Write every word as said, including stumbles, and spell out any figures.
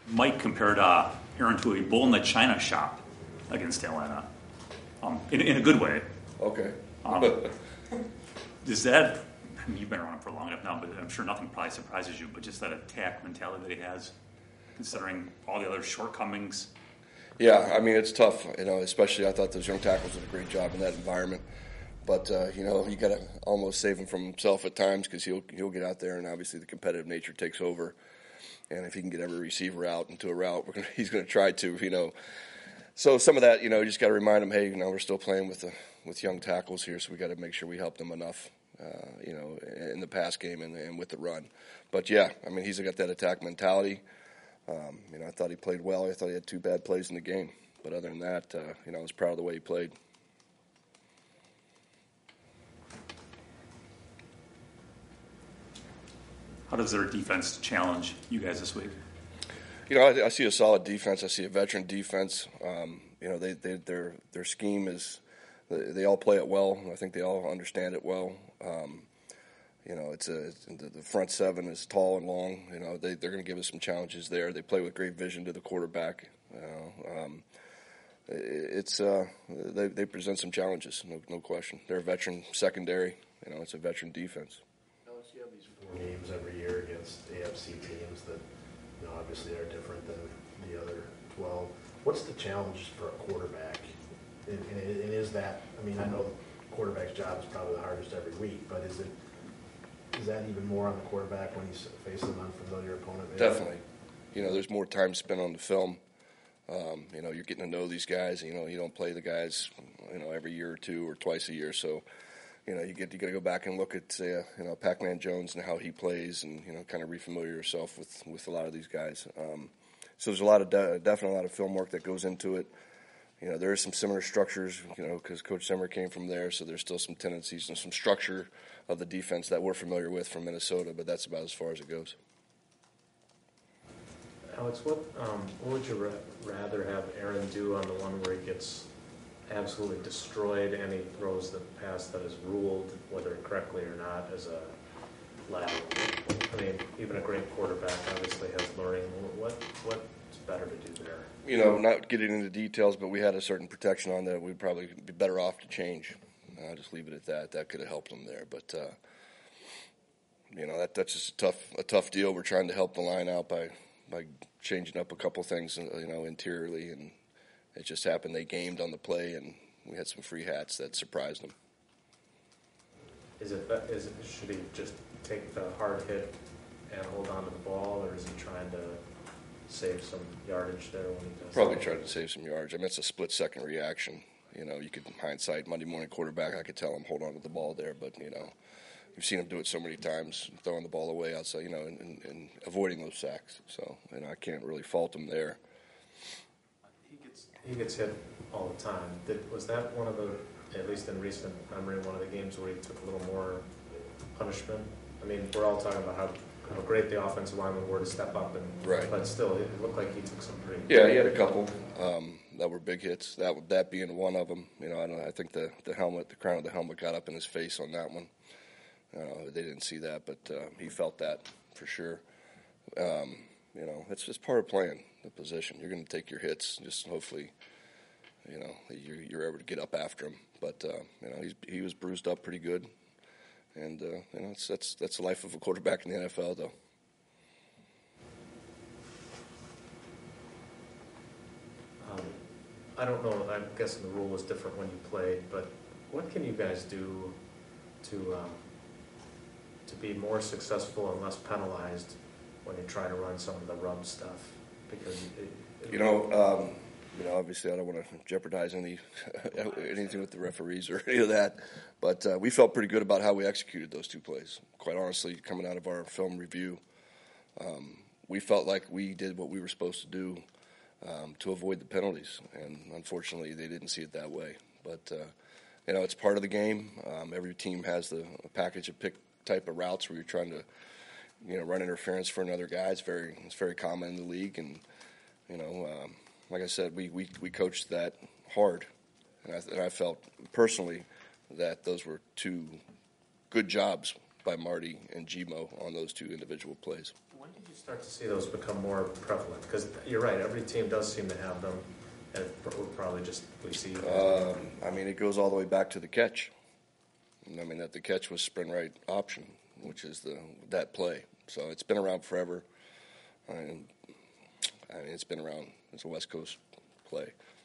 Mike compared uh, Aaron to a bull in the china shop against Atlanta, um, in, in a good way. Okay. Um, is that, I mean, you've been around for long enough now, but I'm sure nothing probably surprises you, but just that attack mentality that he has, considering all the other shortcomings. Yeah, I mean, it's tough, you know, especially I thought those young tackles did a great job in that environment. But, uh, you know, you got to almost save him from himself at times because he'll, he'll get out there and obviously the competitive nature takes over. And if he can get every receiver out into a route, we're gonna, he's going to try to, you know. So some of that, you know, you just got to remind him, hey, you know, we're still playing with the, with young tackles here, so we got to make sure we help them enough, uh, you know, in the pass game and, and with the run. But, yeah, I mean, he's got that attack mentality. Um, you know, I thought he played well. I thought he had two bad plays in the game. But other than that, uh, you know, I was proud of the way he played. How does their defense challenge you guys this week? You know, I, I see a solid defense. I see a veteran defense. Um, you know, they, they, their their scheme is they, they all play it well. I think they all understand it well. Um, you know, it's a it's, the front seven is tall and long. You know, they they're going to give us some challenges there. They play with great vision to the quarterback. You know, um, it, it's uh, they they present some challenges, no no question. They're a veteran secondary. You know, it's a veteran defense. You have these four games every year against A F C teams that, you know, obviously are different than the other twelve. What's the challenge for a quarterback? And, and, and is that, I mean, I know the quarterback's job is probably the hardest every week, but is it is that even more on the quarterback when he's facing an unfamiliar opponent? Maybe? Definitely. You know, there's more time spent on the film. Um, you know, you're getting to know these guys. You know, you don't play the guys, you know, every year or two or twice a year, so. You know, you get you got to go back and look at, say, uh, you know, Pac-Man Jones and how he plays, and you know, kind of refamiliar yourself with, with a lot of these guys. Um, so there's a lot of de- definitely a lot of film work that goes into it. You know, there are some similar structures, you know, because Coach Zimmer came from there, so there's still some tendencies and some structure of the defense that we're familiar with from Minnesota, but that's about as far as it goes. Alex, what um, what would you ra- rather have Aaron do on the one where he gets absolutely destroyed and he throws the pass that is ruled, whether correctly or not, as a lateral? I mean, even a great quarterback obviously has learning. What what's better to do there? You know, not getting into details, but we had a certain protection on that. We'd probably be better off to change. I'll just leave it at that. That could have helped him there, but uh, you know, that that's just a tough a tough deal. We're trying to help the line out by by changing up a couple things, you know, interiorly, and it just happened they gamed on the play, and we had some free hats that surprised them. Is it, is it should he just take the hard hit and hold on to the ball, or is he trying to save some yardage there when he does Probably that? trying to save some yards. I mean, it's a split-second reaction. You know, you could, in hindsight, Monday morning quarterback, I could tell him hold on to the ball there, but, you know, you've seen him do it so many times, throwing the ball away outside, you know, and, and, and avoiding those sacks. So, you know, I can't really fault him there. He gets he gets hit all the time. Did, was that one of the, at least in recent memory, one of the games where he took a little more punishment? I mean, we're all talking about how, how great the offensive linemen were to step up, and right. But still, it looked like he took some pretty. Yeah, he had a couple um, that were big hits. That that being one of them. You know, I, don't, I think the, the helmet, the crown of the helmet, got up in his face on that one. Uh, they didn't see that, but uh, he felt that for sure. Um, you know, it's just part of playing the position. You're going to take your hits. Just hopefully, you know, you're, you're able to get up after him. But uh, you know, he's, he was bruised up pretty good, and uh, you know, it's, that's that's the life of a quarterback in the N F L, though. Um, I don't know. I'm guessing the rule was different when you played, but what can you guys do to um, to be more successful and less penalized when you try to run some of the rub stuff? Because it, it, you know, um, you know, obviously I don't want to jeopardize any anything with the referees or any of that, but uh, we felt pretty good about how we executed those two plays. Quite honestly, coming out of our film review, um, we felt like we did what we were supposed to do um, to avoid the penalties, and unfortunately, they didn't see it that way. But uh, you know, it's part of the game. Um, every team has the a package of pick type of routes where you're trying to, you know, run interference for another guy. It's very it's very common in the league, and you know, um, like I said, we, we, we coached that hard, and I, and I felt personally that those were two good jobs by Marty and G-Mo on those two individual plays. When did you start to see those become more prevalent? Because you're right, every team does seem to have them, and we're probably just, we see. Um, I mean, it goes all the way back to the catch. I mean, that the catch was sprint right option, which is the that play. So it's been around forever. And I mean, it's been around. It's a West Coast play.